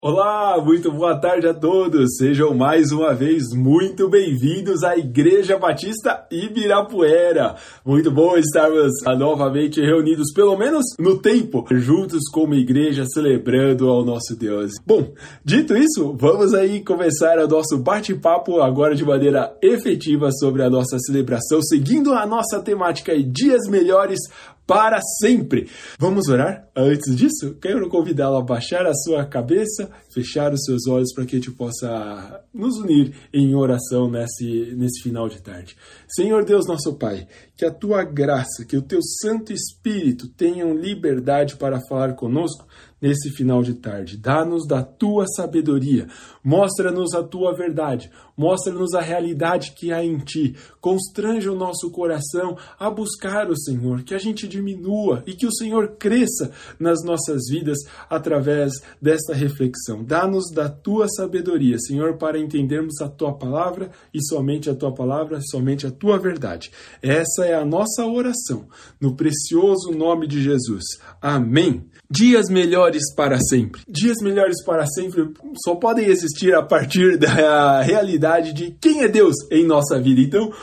Olá, muito boa tarde a todos. Sejam mais uma vez muito bem-vindos à Igreja Batista Ibirapuera. Muito bom estarmos novamente reunidos, pelo menos no tempo, juntos como igreja, celebrando ao nosso Deus. Bom, dito isso, vamos aí começar o nosso bate-papo agora de maneira efetiva sobre a nossa celebração, seguindo a nossa temática e dias melhores para sempre. Vamos orar? Antes disso, quero convidá-lo a baixar a sua cabeça, fechar os seus olhos para que a gente possa nos unir em oração nesse final de tarde. Senhor Deus, nosso Pai, que a tua graça, que o teu Santo Espírito tenham liberdade para falar conosco nesse final de tarde. Dá-nos da tua sabedoria, mostra-nos a tua verdade, mostra-nos a realidade que há em ti, constrange o nosso coração a buscar o Senhor, que a gente diminua e que o Senhor cresça nas nossas vidas através desta reflexão. Dá-nos da tua sabedoria, Senhor, para entendermos a tua palavra e somente a tua palavra, somente a tua verdade. Essa é a nossa oração, no precioso nome de Jesus. Amém. Dias melhores para sempre. Dias melhores para sempre só podem existir a partir da realidade de quem é Deus em nossa vida. Então,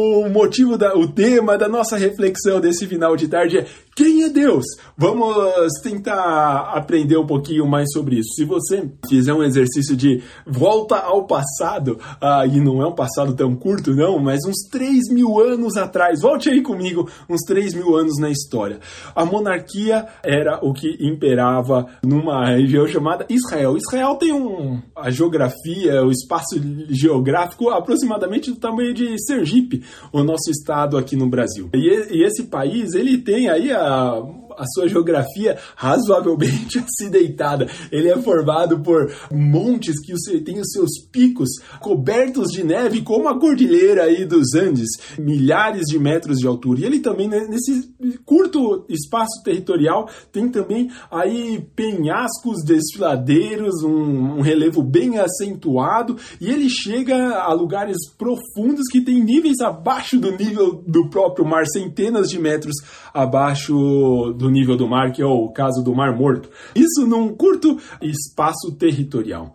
o tema da nossa reflexão desse final de tarde é quem é Deus? Vamos tentar aprender um pouquinho mais sobre isso. Se você fizer um exercício de volta ao passado, e não é um passado tão curto não, mas uns 3.000 anos atrás, volte aí comigo, uns 3.000 anos na história. A monarquia era o que imperava numa região chamada Israel. Israel tem a geografia, o espaço geográfico aproximadamente do tamanho de Sergipe, o nosso estado aqui no Brasil. E esse país, ele tem aí a sua geografia razoavelmente acidentada. Ele é formado por montes que tem os seus picos cobertos de neve, como a cordilheira aí dos Andes, milhares de metros de altura. E ele também, nesse curto espaço territorial, tem também aí penhascos, desfiladeiros, um relevo bem acentuado, e ele chega a lugares profundos que tem níveis abaixo do nível do próprio mar, centenas de metros abaixo do nível do mar, que é o caso do Mar Morto. Isso num curto espaço territorial.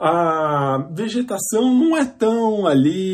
A vegetação não é tão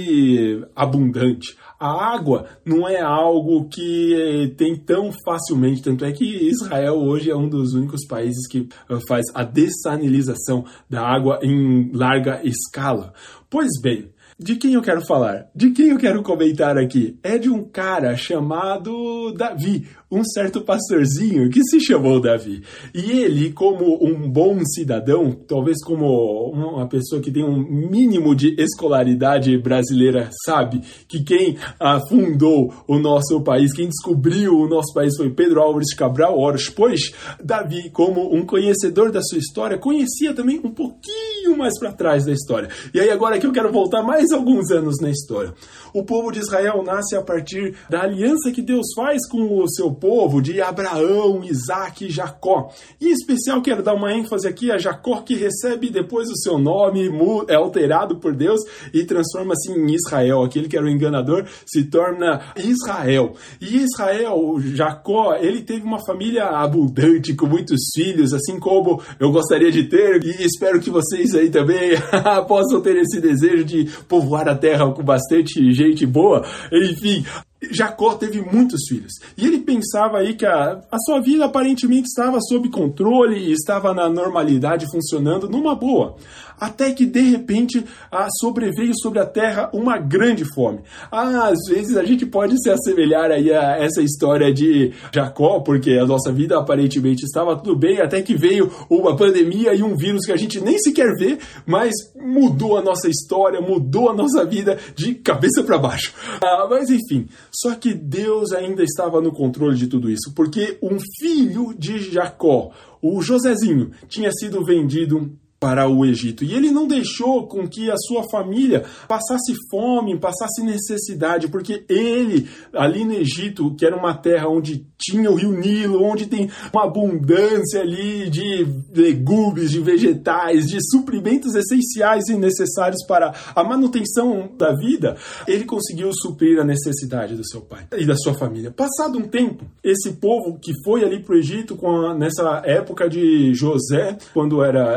ali abundante. A água não é algo que tem tão facilmente, tanto é que Israel hoje é um dos únicos países que faz a dessalinização da água em larga escala. Pois bem, de quem eu quero falar? De quem eu quero comentar aqui? É de um cara chamado Davi, um certo pastorzinho que se chamou Davi. E ele, como um bom cidadão, talvez como uma pessoa que tem um mínimo de escolaridade brasileira, sabe que quem fundou o nosso país, quem descobriu o nosso país foi Pedro Álvares Cabral Oros, pois Davi, como um conhecedor da sua história, conhecia também um pouquinho mais para trás da história. E aí agora que eu quero voltar mais alguns anos na história. O povo de Israel nasce a partir da aliança que Deus faz com o seu povo, de Abraão, Isaac e Jacó. E em especial quero dar uma ênfase aqui a Jacó, que recebe depois o seu nome, é alterado por Deus e transforma-se em Israel. Aquele que era o enganador se torna Israel. E Israel, Jacó, ele teve uma família abundante, com muitos filhos, assim como eu gostaria de ter, e espero que vocês aí também possam ter esse desejo de povoar a terra com bastante gente boa. Enfim, Jacó teve muitos filhos, e ele pensava aí que a sua vida aparentemente estava sob controle e estava na normalidade, funcionando numa boa, até que de repente sobreveio sobre a terra uma grande fome. Às vezes a gente pode se assemelhar aí a essa história de Jacó, porque a nossa vida aparentemente estava tudo bem, até que veio uma pandemia e um vírus que a gente nem sequer vê, mas mudou a nossa história, mudou a nossa vida de cabeça para baixo. Mas enfim, só que Deus ainda estava no controle de tudo isso, porque um filho de Jacó, o Josézinho, tinha sido vendido para o Egito. E ele não deixou com que a sua família passasse fome, passasse necessidade, porque ele, ali no Egito, que era uma terra onde tinha o rio Nilo, onde tem uma abundância ali de legumes, de vegetais, de suprimentos essenciais e necessários para a manutenção da vida, ele conseguiu suprir a necessidade do seu pai e da sua família. Passado um tempo, esse povo que foi ali para o Egito, nessa época de José, quando era ali o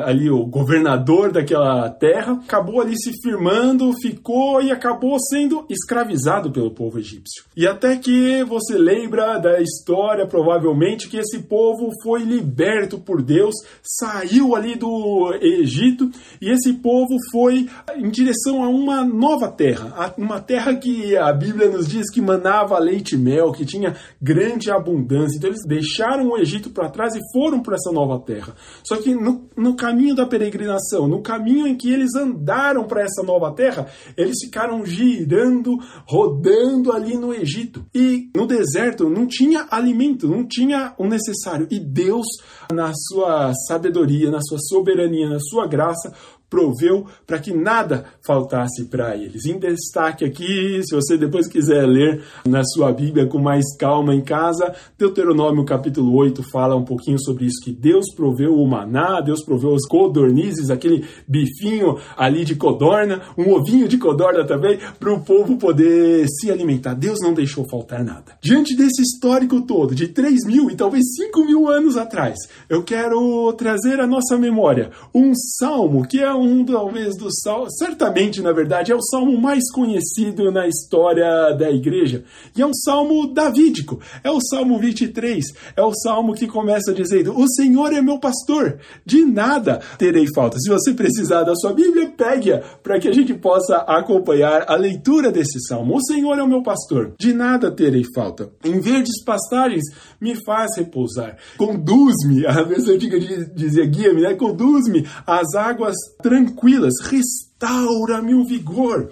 governador daquela terra, acabou ali se firmando, ficou e acabou sendo escravizado pelo povo egípcio. E até que você lembra da história, provavelmente, que esse povo foi liberto por Deus, saiu ali do Egito, e esse povo foi em direção a uma nova terra, uma terra que a Bíblia nos diz que manava leite e mel, que tinha grande abundância. Então eles deixaram o Egito para trás e foram para essa nova terra. Só que no caminho da peregrinação, no caminho em que eles andaram para essa nova terra, eles ficaram girando, rodando ali no Egito. E no deserto não tinha alimento, não tinha o necessário. E Deus, na sua sabedoria, na sua soberania, na sua graça, proveu para que nada faltasse para eles. Em destaque aqui, se você depois quiser ler na sua Bíblia com mais calma em casa, Deuteronômio capítulo 8 fala um pouquinho sobre isso, que Deus proveu o maná, Deus proveu os codornizes, aquele bifinho ali de codorna, um ovinho de codorna também, para o povo poder se alimentar. Deus não deixou faltar nada. Diante desse histórico todo, de 3.000 e talvez 5.000 anos atrás, eu quero trazer à nossa memória um salmo que é talvez dos salmos, certamente, na verdade, é o salmo mais conhecido na história da igreja. E é um salmo davídico. É o Salmo 23. É o salmo que começa dizendo: o Senhor é meu pastor, de nada terei falta. Se você precisar da sua Bíblia, pegue-a para que a gente possa acompanhar a leitura desse salmo. O Senhor é o meu pastor, de nada terei falta. Em verdes pastagens me faz repousar. Conduz-me, a versão antiga dizia guia-me, né? Conduz-me às águas tranquilas, restaura-me o vigor,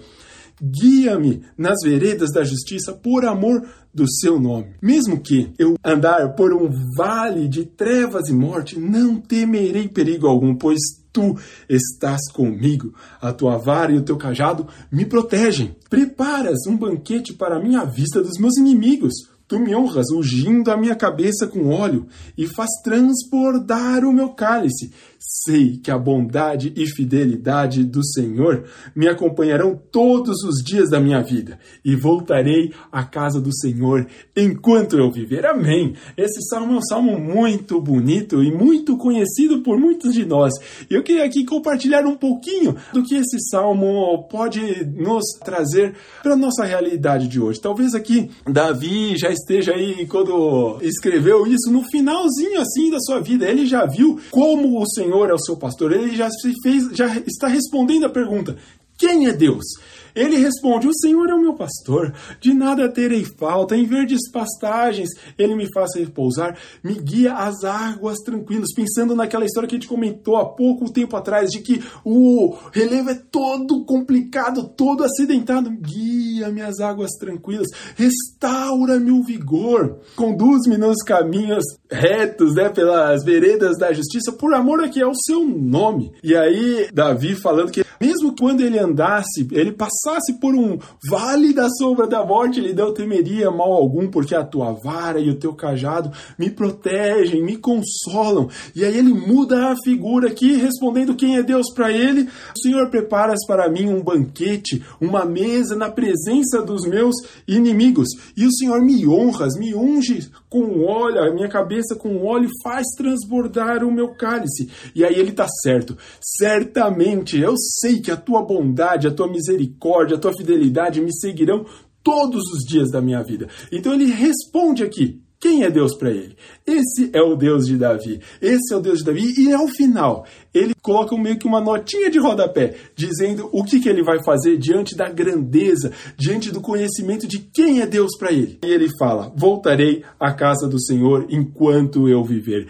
guia-me nas veredas da justiça por amor do seu nome. Mesmo que eu andar por um vale de trevas e morte, não temerei perigo algum, pois tu estás comigo. A tua vara e o teu cajado me protegem. Preparas um banquete para mim à vista dos meus inimigos. Tu me honras ungindo a minha cabeça com óleo e faz transbordar o meu cálice. Sei que a bondade e fidelidade do Senhor me acompanharão todos os dias da minha vida e voltarei à casa do Senhor enquanto eu viver. Amém. Esse salmo é um salmo muito bonito e muito conhecido por muitos de nós. E eu queria aqui compartilhar um pouquinho do que esse salmo pode nos trazer para a nossa realidade de hoje. Talvez aqui Davi já esteja aí, quando escreveu isso, no finalzinho assim da sua vida. Ele já viu como o Senhor é o seu pastor. Ele já está respondendo a pergunta: quem é Deus? Ele responde: o Senhor é o meu pastor, de nada terei falta, em verdes pastagens ele me faz repousar, me guia às águas tranquilas. Pensando naquela história que a gente comentou há pouco tempo atrás, de que o relevo é todo complicado, todo acidentado. Guia-me às águas tranquilas, restaura-me o vigor, conduz-me nos caminhos retos, né, pelas veredas da justiça, por amor aqui ao seu nome. E aí Davi falando que mesmo quando ele andasse, ele passasse por um vale da sombra da morte, ele não temeria mal algum, porque a tua vara e o teu cajado me protegem, me consolam. E aí ele muda a figura aqui, respondendo quem é Deus para ele. O Senhor preparas para mim um banquete, uma mesa na presença dos meus inimigos. E o Senhor me honras, me unge com óleo, a minha cabeça com óleo, faz transbordar o meu cálice. E aí ele está certo. Certamente, eu sei que a tua bondade, a tua misericórdia, a tua fidelidade me seguirão todos os dias da minha vida. Então ele responde aqui: quem é Deus para ele? Esse é o Deus de Davi. Esse é o Deus de Davi. E ao final, ele coloca meio que uma notinha de rodapé, dizendo o que ele vai fazer diante da grandeza, diante do conhecimento de quem é Deus para ele. E ele fala: voltarei à casa do Senhor enquanto eu viver.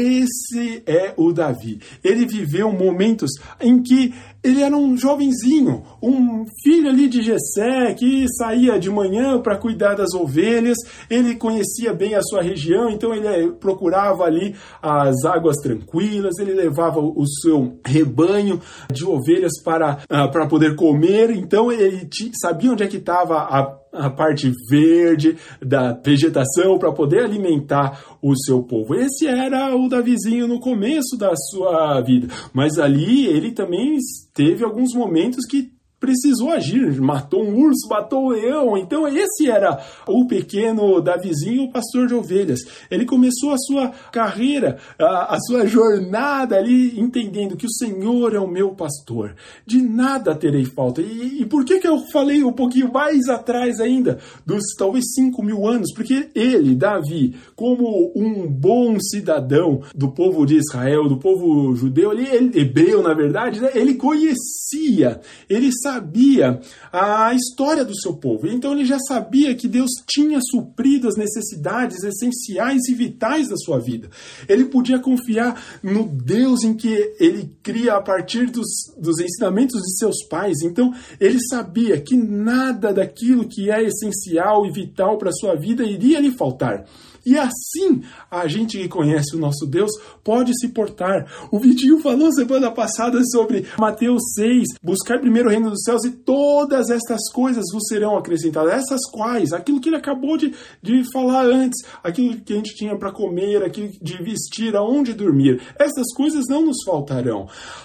Esse é o Davi. Ele viveu momentos em que ele era um jovenzinho, um filho ali de Jessé, que saía de manhã para cuidar das ovelhas. Ele conhecia bem a sua região, então ele procurava ali as águas tranquilas, ele levava o seu rebanho de ovelhas para poder comer. Então ele sabia onde é que estava a parte verde da vegetação para poder alimentar o seu povo. Esse era o Davizinho no começo da sua vida. Mas ali ele também teve alguns momentos que precisou agir, matou um urso, matou um leão. Então esse era o pequeno Davizinho, o pastor de ovelhas. Ele começou a sua carreira, a sua jornada ali, entendendo que o Senhor é o meu pastor, de nada terei falta. E por que eu falei um pouquinho mais atrás ainda, dos talvez 5.000 anos? Porque ele, Davi, como um bom cidadão do povo de Israel, do povo judeu, hebreu na verdade, né? Ele conhecia, ele sabia a história do seu povo. Então ele já sabia que Deus tinha suprido as necessidades essenciais e vitais da sua vida. Ele podia confiar no Deus em que ele cria a partir dos ensinamentos de seus pais. Então ele sabia que nada daquilo que é essencial e vital para a sua vida iria lhe faltar. E assim, a gente que conhece o nosso Deus pode se portar. O Vitinho falou semana passada sobre Mateus 6, buscar primeiro o reino dos céus e todas estas coisas vos serão acrescentadas. Essas quais? Aquilo que ele acabou de falar antes, aquilo que a gente tinha para comer, aquilo de vestir, aonde dormir. Essas coisas não nos faltarão.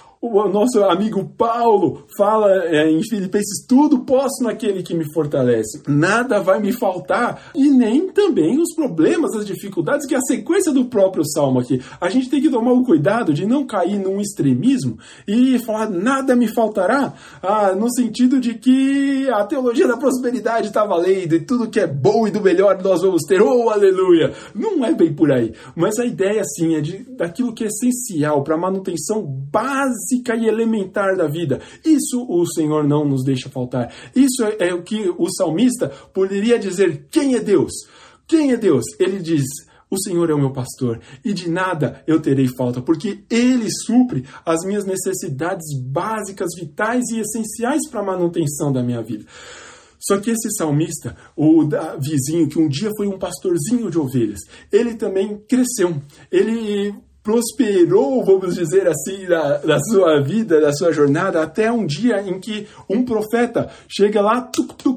O nosso amigo Paulo fala em Filipenses, tudo posso naquele que me fortalece. Nada vai me faltar e nem também os problemas, as dificuldades, que é a sequência do próprio Salmo aqui. A gente tem que tomar o cuidado de não cair num extremismo e falar nada me faltará, no sentido de que a teologia da prosperidade está valendo e tudo que é bom e do melhor nós vamos ter, oh aleluia! Não é bem por aí, mas a ideia sim é daquilo que é essencial para a manutenção básica e elementar da vida. Isso o Senhor não nos deixa faltar. Isso é o que o salmista poderia dizer. Quem é Deus? Quem é Deus? Ele diz, o Senhor é o meu pastor e de nada eu terei falta, porque Ele supre as minhas necessidades básicas, vitais e essenciais para a manutenção da minha vida. Só que esse salmista, o Davizinho, que um dia foi um pastorzinho de ovelhas, ele também cresceu. Ele prosperou, vamos dizer assim, na sua vida, na sua jornada, até um dia em que um profeta chega lá,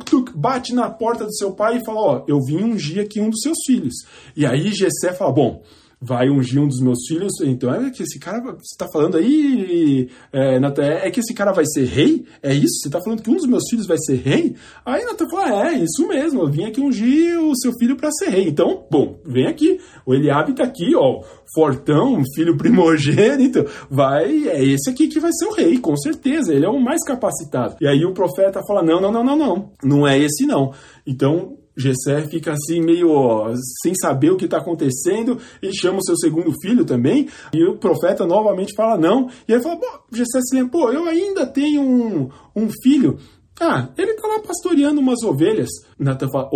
bate na porta do seu pai e fala, eu vim ungir aqui um dos seus filhos. E aí Jessé fala, vai ungir um dos meus filhos, então é que esse cara, você está falando aí, Natan, é que esse cara vai ser rei? É isso? Você está falando que um dos meus filhos vai ser rei? Aí Natan fala, isso mesmo, eu vim aqui ungir o seu filho para ser rei. Então, vem aqui, o Eliabe está aqui, fortão, filho primogênito, é esse aqui que vai ser o rei, com certeza, ele é o mais capacitado. E aí o profeta fala, não é esse não. Então, Jessé fica assim meio sem saber o que está acontecendo e chama o seu segundo filho também, e o profeta novamente fala não, e ele fala, Jessé se lembra, eu ainda tenho um filho, ele está lá pastoreando umas ovelhas. Natan fala,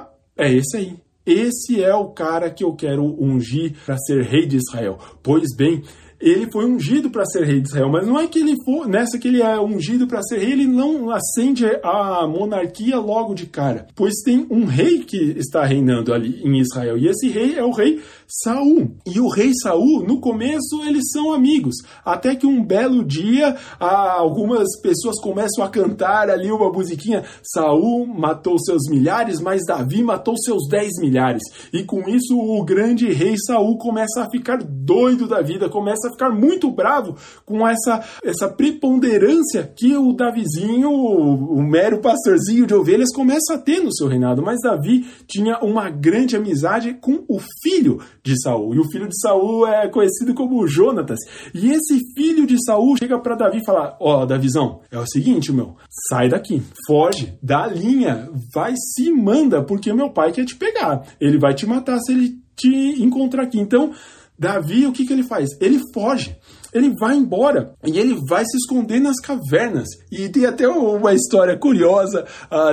é esse aí. Esse é o cara que eu quero ungir para ser rei de Israel. Pois bem, ele foi ungido para ser rei de Israel, mas não é que ele for, nessa que ele é ungido para ser rei, ele não acende a monarquia logo de cara, pois tem um rei que está reinando ali em Israel, e esse rei é o rei Saul. E o rei Saul, no começo, eles são amigos, até que um belo dia, algumas pessoas começam a cantar ali uma musiquinha, Saul matou seus milhares, mas Davi matou seus 10 milhares, e com isso o grande rei Saul começa a ficar doido da vida, começa a ficar muito bravo com essa preponderância que o Davizinho, o mero pastorzinho de ovelhas, começa a ter no seu reinado. Mas Davi tinha uma grande amizade com o filho de Saul. E o filho de Saul é conhecido como Jonatas. E esse filho de Saul chega para Davi e fala, Davizão, é o seguinte, sai daqui, foge, dá a linha, vai se manda, porque meu pai quer te pegar. Ele vai te matar se ele te encontrar aqui. Então, Davi, o que ele faz? Ele foge, ele vai embora e ele vai se esconder nas cavernas. E tem até uma história curiosa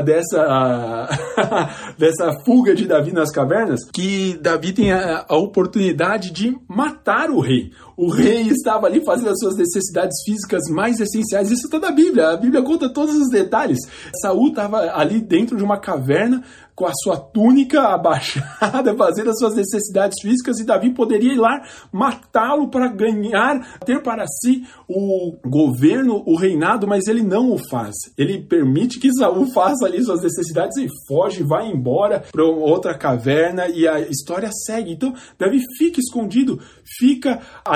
dessa fuga de Davi nas cavernas, que Davi tem a oportunidade de matar o rei. O rei estava ali fazendo as suas necessidades físicas mais essenciais. Isso está na Bíblia. A Bíblia conta todos os detalhes. Saul estava ali dentro de uma caverna com a sua túnica abaixada, fazendo as suas necessidades físicas, e Davi poderia ir lá matá-lo para ter para si o governo, o reinado, mas ele não o faz. Ele permite que Saul faça ali suas necessidades e foge, vai embora para outra caverna, e a história segue. Então, Davi fica escondido, fica ali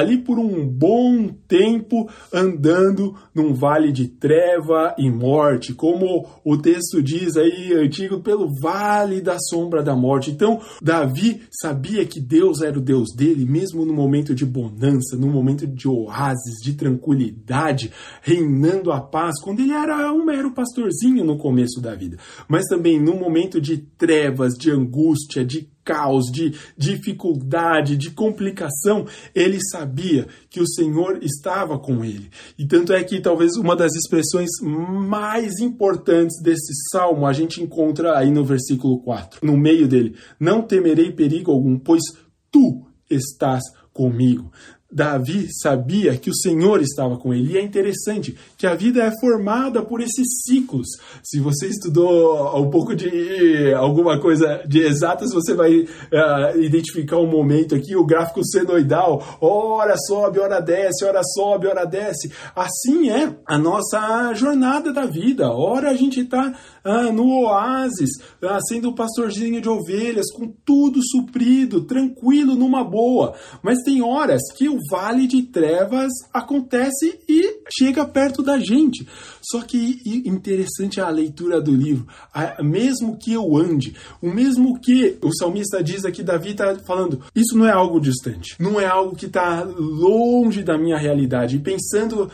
ali por um bom tempo andando num vale de treva e morte, como o texto diz aí, antigo, pelo vale da sombra da morte. Então, Davi sabia que Deus era o Deus dele, mesmo no momento de bonança, no momento de oásis, de tranquilidade, reinando a paz, quando ele era um mero pastorzinho no começo da vida. Mas também no momento de trevas, de angústia, de caos, de dificuldade, de complicação, ele sabia que o Senhor estava com ele. E tanto é que talvez uma das expressões mais importantes desse salmo a gente encontra aí no versículo 4, no meio dele: não temerei perigo algum, pois tu estás comigo. Davi sabia que o Senhor estava com ele. E é interessante que a vida é formada por esses ciclos. Se você estudou um pouco de alguma coisa de exatas, você vai identificar um momento aqui, o gráfico senoidal. Ora sobe, ora desce, ora sobe, ora desce. Assim é a nossa jornada da vida. Ora a gente está no oásis, sendo um pastorzinho de ovelhas, com tudo suprido, tranquilo, numa boa. Mas tem horas que o vale de trevas acontece e chega perto da gente. Só que interessante a leitura do livro. Mesmo que eu ande, o mesmo que o salmista diz aqui, Davi está falando, isso não é algo distante, não é algo que está longe da minha realidade. E pensando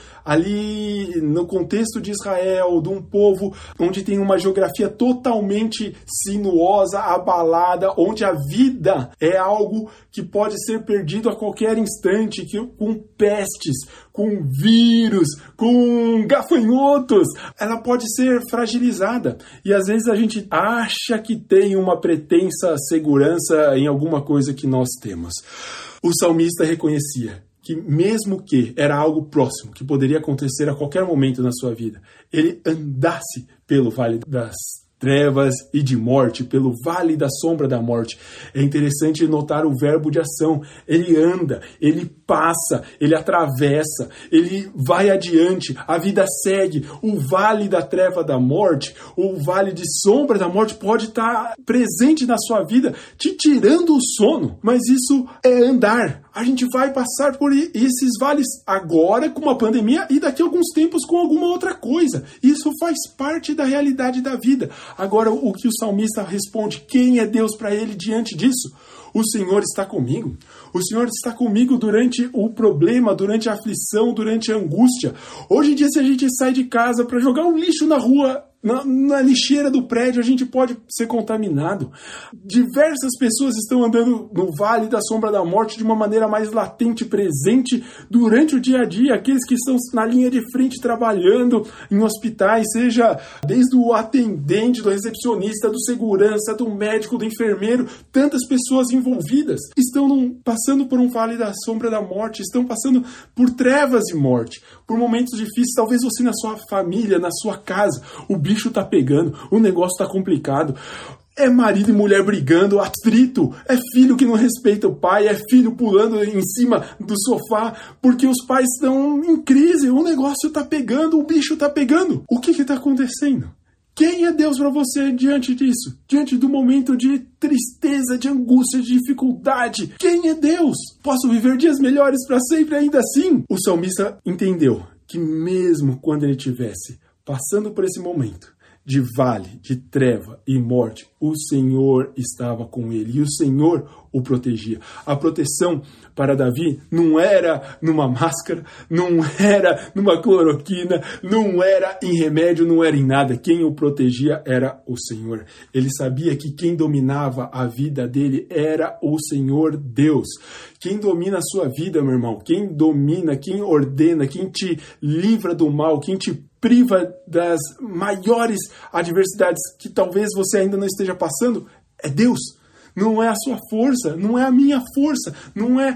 ali no contexto de Israel, de um povo onde tem uma geografia totalmente sinuosa, abalada, onde a vida é algo que pode ser perdido a qualquer instante, com pestes, com vírus, com gafanhotos, ela pode ser fragilizada. E às vezes a gente acha que tem uma pretensa segurança em alguma coisa que nós temos. O salmista reconhecia que mesmo que era algo próximo, que poderia acontecer a qualquer momento na sua vida, ele andasse pelo vale das trevas e de morte, pelo vale da sombra da morte. É interessante notar o verbo de ação. Ele anda, ele passa, ele atravessa, ele vai adiante, a vida segue. O vale da treva da morte, o vale de sombra da morte pode estar presente na sua vida, te tirando o sono, mas isso é andar. A gente vai passar por esses vales agora com uma pandemia e daqui a alguns tempos com alguma outra coisa. Isso faz parte da realidade da vida. Agora, o que o salmista responde, quem é Deus para ele diante disso? O Senhor está comigo. O Senhor está comigo durante o problema, durante a aflição, durante a angústia. Hoje em dia, se a gente sai de casa para jogar um lixo na rua, na lixeira do prédio, a gente pode ser contaminado. Diversas pessoas estão andando no vale da sombra da morte de uma maneira mais latente, presente durante o dia a dia. Aqueles que estão na linha de frente trabalhando em hospitais, seja desde o atendente, do recepcionista, do segurança, do médico, do enfermeiro, tantas pessoas envolvidas estão passando por um vale da sombra da morte, estão passando por trevas e morte, por momentos difíceis. Talvez você na sua família, na sua casa, o bicho tá pegando, o negócio tá complicado. É marido e mulher brigando, atrito, é filho que não respeita o pai, é filho pulando em cima do sofá, porque os pais estão em crise, o negócio tá pegando, o bicho tá pegando. O que tá acontecendo? Quem é Deus para você diante disso? Diante do momento de tristeza, de angústia, de dificuldade? Quem é Deus? Posso viver dias melhores para sempre ainda assim? O salmista entendeu que mesmo quando ele tivesse passando por esse momento de vale, de treva e morte, o Senhor estava com ele e o Senhor o protegia. A proteção para Davi não era numa máscara, não era numa cloroquina, não era em remédio, não era em nada. Quem o protegia era o Senhor. Ele sabia que quem dominava a vida dele era o Senhor Deus. Quem domina a sua vida, meu irmão, quem domina, quem ordena, quem te livra do mal, quem te priva das maiores adversidades que talvez você ainda não esteja passando, é Deus. Não é a sua força, não é a minha força, não é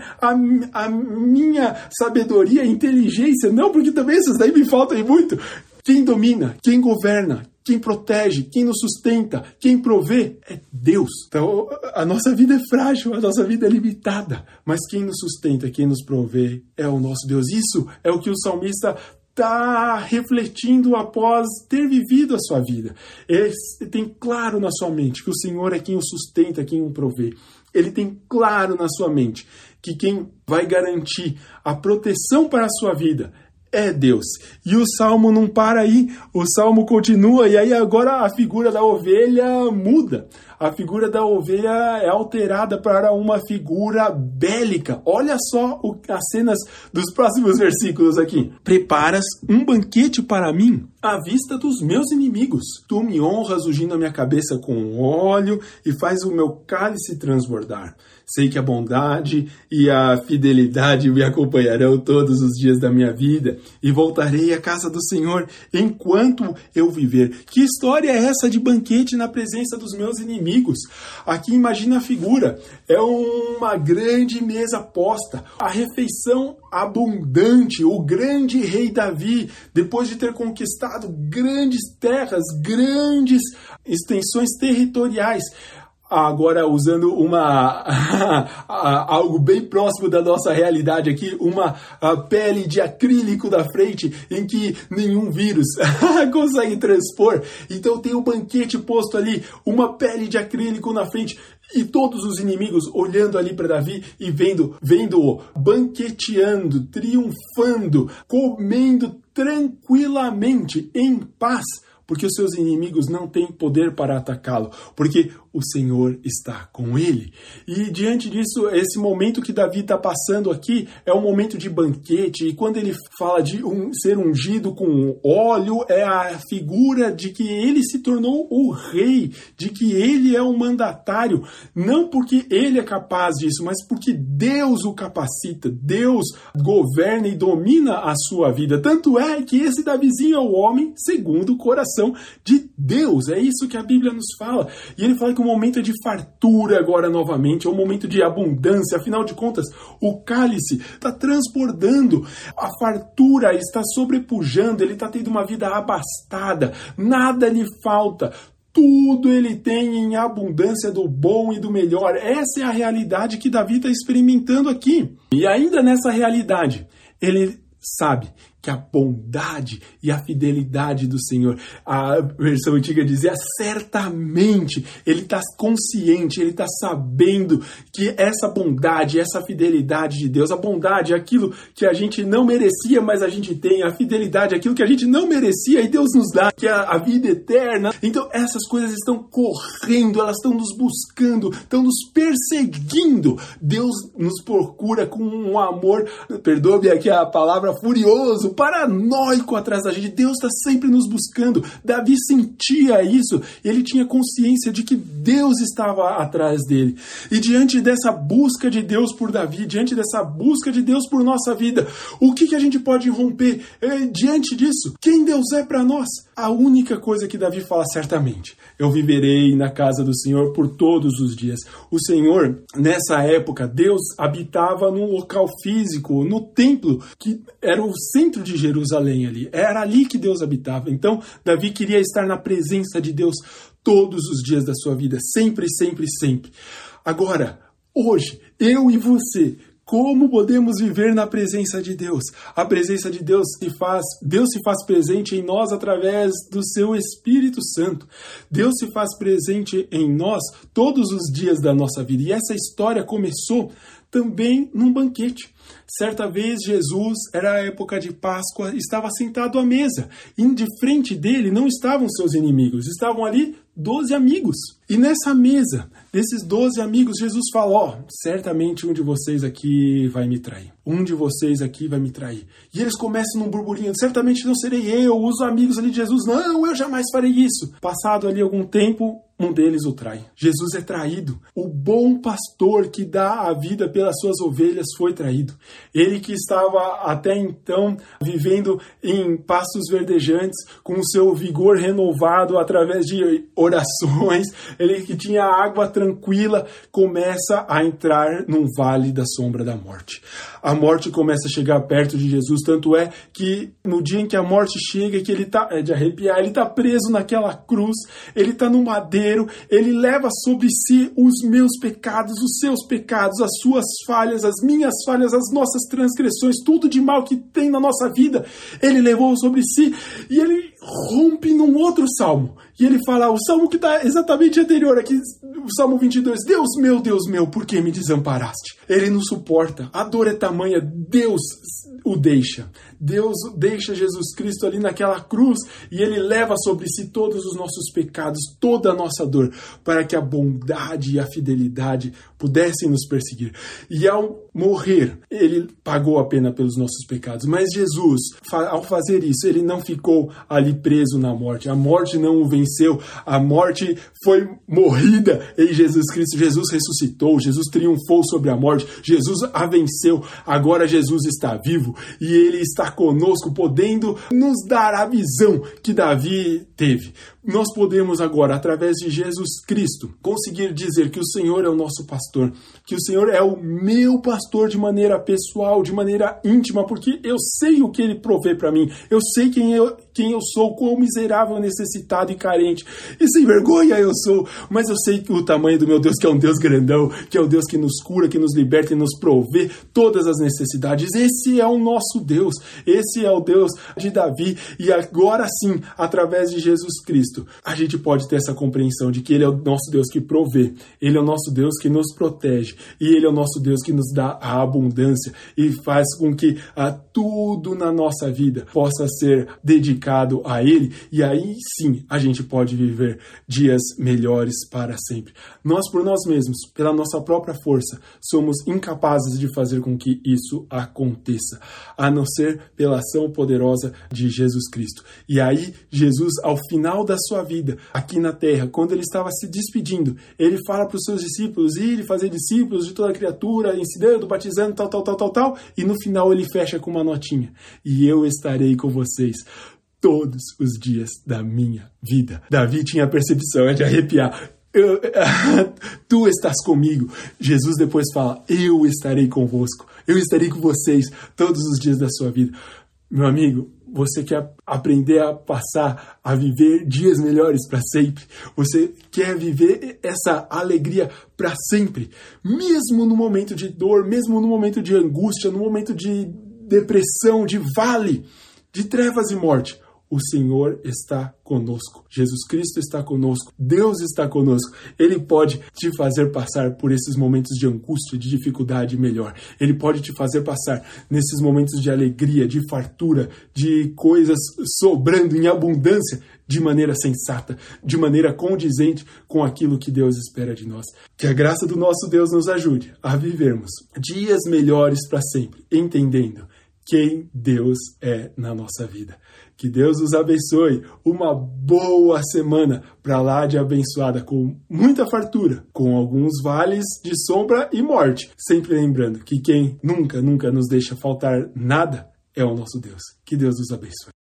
a minha sabedoria e inteligência, não, porque também essas daí me faltam muito. Quem domina, quem governa, quem protege, quem nos sustenta, quem provê é Deus. Então, a nossa vida é frágil, a nossa vida é limitada, mas quem nos sustenta, quem nos provê é o nosso Deus. Isso é o que o salmista está refletindo após ter vivido a sua vida. Ele tem claro na sua mente que o Senhor é quem o sustenta, quem o provê. ele tem claro na sua mente que quem vai garantir a proteção para a sua vida é Deus. E o Salmo não para aí, o Salmo continua, e aí agora a figura da ovelha muda. A figura da ovelha é alterada para uma figura bélica. Olha só as cenas dos próximos versículos aqui. Preparas um banquete para mim à vista dos meus inimigos. Tu me honras ungindo a minha cabeça com óleo e faz o meu cálice transbordar. Sei que a bondade e a fidelidade me acompanharão todos os dias da minha vida e voltarei à casa do Senhor enquanto eu viver. Que história é essa de banquete na presença dos meus inimigos? Aqui imagina a figura, é uma grande mesa posta, a refeição abundante, o grande rei Davi, depois de ter conquistado grandes terras, grandes extensões territoriais, agora usando algo bem próximo da nossa realidade aqui, uma pele de acrílico da frente em que nenhum vírus consegue transpor. Então tem um banquete posto ali, uma pele de acrílico na frente, e todos os inimigos olhando ali para Davi e vendo-o banqueteando, triunfando, comendo tranquilamente, em paz, porque os seus inimigos não têm poder para atacá-lo, porque o Senhor está com ele. E diante disso, esse momento que Davi está passando aqui é um momento de banquete, e quando ele fala de ser ungido com óleo, é a figura de que ele se tornou o rei, de que ele é o mandatário, não porque ele é capaz disso, mas porque Deus o capacita, Deus governa e domina a sua vida. Tanto é que esse Davizinho é o homem segundo o coração de Deus. É isso que a Bíblia nos fala. E ele fala que o momento é de fartura agora novamente, é um momento de abundância. Afinal de contas, o cálice está transbordando, a fartura está sobrepujando, ele está tendo uma vida abastada, nada lhe falta. Tudo ele tem em abundância do bom e do melhor. Essa é a realidade que Davi está experimentando aqui. E ainda nessa realidade, ele sabe que a bondade e a fidelidade do Senhor, a versão antiga dizia, certamente, ele está consciente, ele está sabendo que essa bondade, essa fidelidade de Deus, a bondade é aquilo que a gente não merecia, mas a gente tem, a fidelidade é aquilo que a gente não merecia e Deus nos dá, que é a vida eterna. Então essas coisas estão correndo, elas estão nos buscando, estão nos perseguindo. Deus nos procura com um amor, perdoe-me aqui a palavra, furioso, paranoico atrás da gente. Deus está sempre nos buscando. Davi sentia isso. Ele tinha consciência de que Deus estava atrás dele. E diante dessa busca de Deus por Davi, diante dessa busca de Deus por nossa vida, o que a gente pode romper diante disso? Quem Deus é para nós? A única coisa que Davi fala, certamente, eu viverei na casa do Senhor por todos os dias. O Senhor, nessa época, Deus habitava num local físico, no templo, que era o centro de Jerusalém ali. Era ali que Deus habitava. Então, Davi queria estar na presença de Deus todos os dias da sua vida. Sempre, sempre, sempre. Agora, hoje, eu e você, como podemos viver na presença de Deus? A presença de Deus se faz presente em nós através do seu Espírito Santo. Deus se faz presente em nós todos os dias da nossa vida. E essa história começou também num banquete. Certa vez Jesus, era a época de Páscoa, estava sentado à mesa. E de frente dele não estavam seus inimigos, estavam ali 12 amigos. E nessa mesa, desses 12 amigos, Jesus falou, certamente um de vocês aqui vai me trair. Um de vocês aqui vai me trair. E eles começam num burburinho, certamente não serei eu, os amigos ali de Jesus, não, eu jamais farei isso. Passado ali algum tempo, um deles o trai. Jesus é traído. O bom pastor que dá a vida pelas suas ovelhas foi traído. Ele que estava até então vivendo em pastos verdejantes, com o seu vigor renovado através de orações, ele que tinha água tranquila, começa a entrar num vale da sombra da morte. A morte começa a chegar perto de Jesus, tanto é que no dia em que a morte chega, que ele está, de arrepiar, ele está preso naquela cruz, ele está no madeiro, ele leva sobre si os meus pecados, os seus pecados, as suas falhas, as minhas falhas, as nossas transgressões, tudo de mal que tem na nossa vida, ele levou sobre si, e ele rompe num outro salmo. E ele fala, o salmo que está exatamente anterior aqui, o Salmo 22. Deus meu, por que me desamparaste? Ele não suporta. A dor é tamanha. Deus o deixa. Deus deixa Jesus Cristo ali naquela cruz e ele leva sobre si todos os nossos pecados, toda a nossa dor, para que a bondade e a fidelidade pudessem nos perseguir. E ao morrer, ele pagou a pena pelos nossos pecados. Mas Jesus, ao fazer isso, ele não ficou ali preso na morte. A morte não o venceu. A morte foi morrida em Jesus Cristo. Jesus ressuscitou. Jesus triunfou sobre a morte. Jesus a venceu. Agora Jesus está vivo e ele está conosco, podendo nos dar a visão que Davi teve. Nós podemos agora, através de Jesus Cristo, conseguir dizer que o Senhor é o nosso pastor, que o Senhor é o meu pastor de maneira pessoal, de maneira íntima, porque eu sei o que Ele provê para mim, eu sei quem eu sou, quão miserável, necessitado e carente, e sem vergonha eu sou, mas eu sei o tamanho do meu Deus, que é um Deus grandão, que é um Deus que nos cura, que nos liberta e nos provê todas as necessidades. Esse é o nosso Deus, esse é o Deus de Davi, e agora sim, através de Jesus Cristo, a gente pode ter essa compreensão de que Ele é o nosso Deus que provê, Ele é o nosso Deus que nos protege, e Ele é o nosso Deus que nos dá a abundância e faz com que tudo na nossa vida possa ser dedicado a Ele, e aí sim a gente pode viver dias melhores para sempre. Nós por nós mesmos, pela nossa própria força, somos incapazes de fazer com que isso aconteça, a não ser pela ação poderosa de Jesus Cristo. E aí Jesus, ao final da sua vida aqui na terra, quando ele estava se despedindo, ele fala para os seus discípulos ir e fazer discípulos de toda criatura, ensinando, batizando, tal, e no final ele fecha com uma notinha: e eu estarei com vocês todos os dias da minha vida. Davi tinha a percepção, é de arrepiar. Tu estás comigo. Jesus depois fala: eu estarei convosco, eu estarei com vocês todos os dias da sua vida. Meu amigo, você quer aprender a viver dias melhores para sempre? Você quer viver essa alegria para sempre? Mesmo no momento de dor, mesmo no momento de angústia, no momento de depressão, de vale, de trevas e morte, o Senhor está conosco. Jesus Cristo está conosco. Deus está conosco. Ele pode te fazer passar por esses momentos de angústia, de dificuldade melhor. Ele pode te fazer passar nesses momentos de alegria, de fartura, de coisas sobrando em abundância, de maneira sensata, de maneira condizente com aquilo que Deus espera de nós. Que a graça do nosso Deus nos ajude a vivermos dias melhores para sempre, entendendo quem Deus é na nossa vida. Que Deus nos abençoe. Uma boa semana para lá de abençoada, com muita fartura, com alguns vales de sombra e morte. Sempre lembrando que quem nunca nos deixa faltar nada é o nosso Deus. Que Deus nos abençoe.